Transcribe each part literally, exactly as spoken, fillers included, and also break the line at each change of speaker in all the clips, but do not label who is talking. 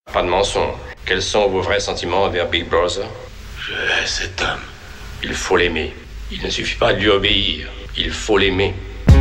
Pas de mensonge. Quels sont vos vrais sentiments envers Big Brother?
Je hais cet homme.
Il faut l'aimer. Il ne suffit pas de lui obéir. Il faut l'aimer.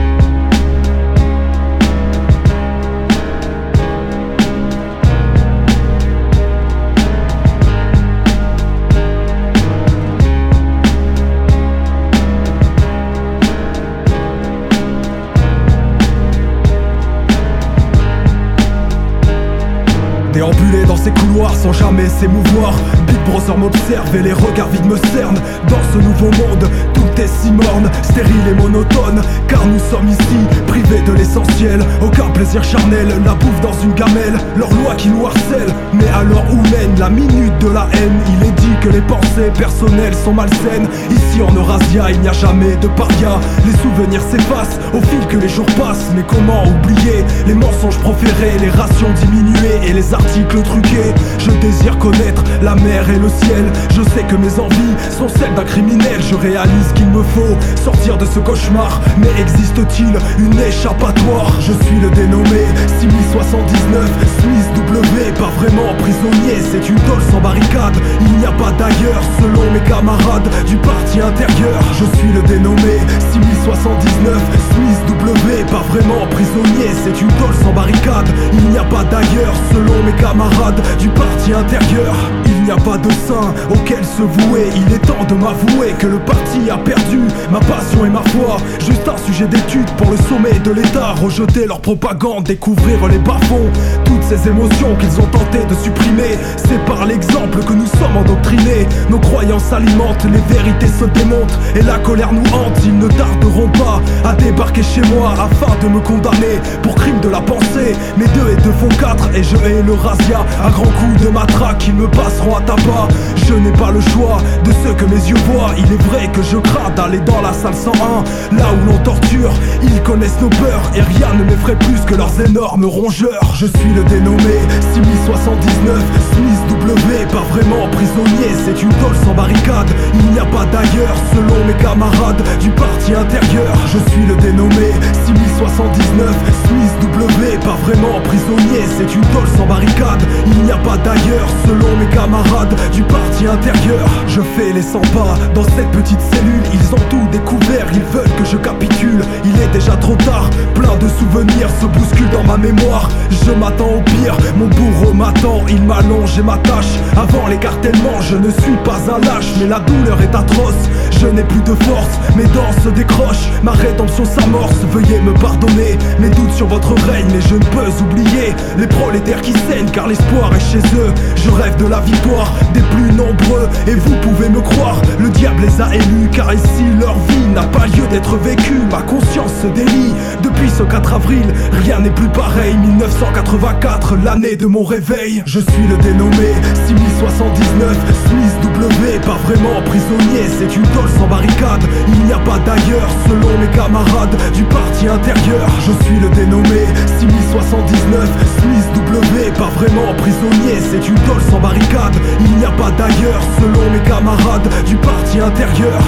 Déambuler dans ces couloirs sans jamais s'émouvoir. Big Brother m'observe et les regards vides me cernent. Dans ce nouveau monde, tout est si morne, stérile et monotone. Car nous sommes ici, privés de l'essentiel. Aucun plaisir charnel, la bouffe dans une gamelle. Leur loi qui nous harcèle, mais alors où mène la minute de la haine? Il est dit que les pensées personnelles sont malsaines. Ici en Eurasia, il n'y a jamais de paria. Les souvenirs s'effacent au fil que les jours passent. Mais comment oublier les mensonges proférés, les rations diminuées et les articles truqués? Je désire connaître la mer et le ciel. Je sais que mes envies sont celles d'un criminel. Je réalise qu'il me faut sortir de ce cauchemar. Mais existe-t-il une échappatoire? Je suis le dénommé six mille soixante-dix-neuf Smith W. Pas vraiment prisonnier, c'est une tôle sans barricade. Il n'y a pas d'ailleurs selon mes camarades du parti intérieur. Je suis le dénommé six mille soixante-dix-neuf Smith W. Pas vraiment prisonnier, c'est une tôle sans barricade. Il n'y a pas d'ailleurs selon mes camarades du parti intérieur. Il n'y a pas de saint auquel se vouer. Il est temps de m'avouer que le parti a perdu ma passion et ma foi. Juste un sujet d'étude pour le sommet de l'état. Rejeter leur propagande, découvrir les bas-fonds. Toutes ces émotions qu'ils ont tenté de supprimer. C'est par l'exemple que nous sommes endoctrinés. Nos croyances alimentent, les vérités se démontent et la colère nous hante. Ils ne tarderont pas à débarquer chez moi afin de me condamner pour crime de la pensée. Mais deux et deux font quatre et je hais le razzia. À grands coups de matraque, ils me passeront à tabac. Je n'ai pas le choix de ce que mes yeux voient. Il est vrai que je crains d'aller dans la salle cent un, là où l'on torture. Ils connaissent nos peurs et rien ne m'effraie plus que leurs énormes rongeurs. Je suis le dénommé six mille soixante-dix-neuf Smith W. Pas vraiment prisonnier, c'est une tôle sans barricade. Il n'y a pas d'ailleurs selon mes camarades du parti intérieur. Je suis le dénommé six mille soixante-dix-neuf Smith W. Pas vraiment prisonnier, c'est une tôle sans barricade. Il n'y a pas d'ailleurs selon mes camarades du parti intérieur. Je fais les cent pas dans cette petite cellule. Ils ont tout découvert, ils veulent que je capitule. Il est déjà trop tard, plein de souvenirs se bousculent dans ma mémoire. Je m'attends au pire, mon bourreau m'attend. Il m'allonge et m'attache avant l'écartèlement. Je ne suis pas un lâche, mais la douleur est atroce. Je n'ai plus de force, mes dents se décrochent. Ma rédemption s'amorce, veuillez me pardonner mes doutes sur votre règne. Mais je ne peux oublier les prolétaires qui saignent, car l'espoir est chez eux. Je rêve de la victoire des plus nombreux, et vous pouvez me croire, le diable les a élus. Car ici leur vie n'a pas lieu d'être vécue. Ma conscience se délie depuis ce quatre avril. Rien n'est plus pareil, mille neuf cent quatre-vingt-quatre, l'année de mon réveil. Je suis le dénommé six mille soixante-dix-neuf Smith W. Pas vraiment prisonnier, c'est une tôle sans barricade. Il n'y a pas d'ailleurs selon mes camarades du parti intérieur. Je suis le dénommé six mille soixante-dix-neuf Smith W. Pas vraiment prisonnier, c'est une tôle sans barricade. Il n'y a pas d'ailleurs selon mes camarades du parti intérieur.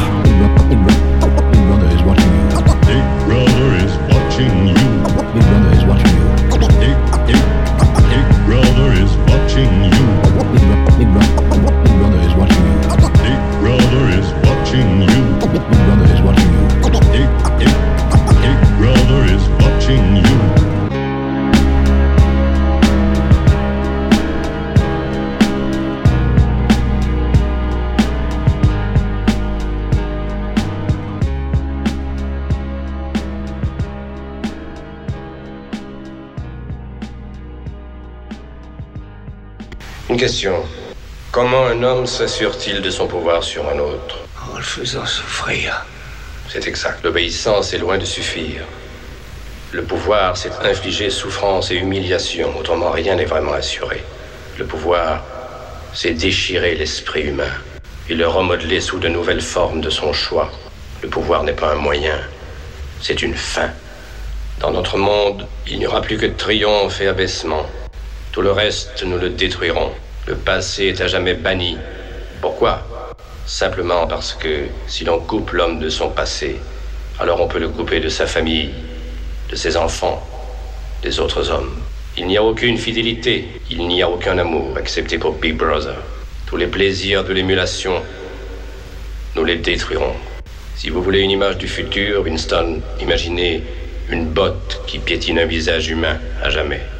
Big Brother is watching you.
Big Brother is watching you.
Big Brother is watching you.
Big, big, Big Brother is watching you.
Big, bro- big, bro- big Brother is watching you.
Big Brother is watching you.
Big Brother is watching you.
Big, big, Big Brother is watching you.
Une question. Comment un homme s'assure-t-il de son pouvoir sur un autre?
En le faisant souffrir.
C'est exact. L'obéissance est loin de suffire. Le pouvoir, c'est infliger souffrance et humiliation. Autrement, rien n'est vraiment assuré. Le pouvoir, c'est déchirer l'esprit humain et le remodeler sous de nouvelles formes de son choix. Le pouvoir n'est pas un moyen, c'est une fin. Dans notre monde, il n'y aura plus que triomphe et abaissement. Tout le reste, nous le détruirons. Le passé est à jamais banni. Pourquoi? Simplement parce que si l'on coupe l'homme de son passé, alors on peut le couper de sa famille, de ses enfants, des autres hommes. Il n'y a aucune fidélité, il n'y a aucun amour, excepté pour Big Brother. Tous les plaisirs de l'émulation, nous les détruirons. Si vous voulez une image du futur, Winston, imaginez une botte qui piétine un visage humain à jamais.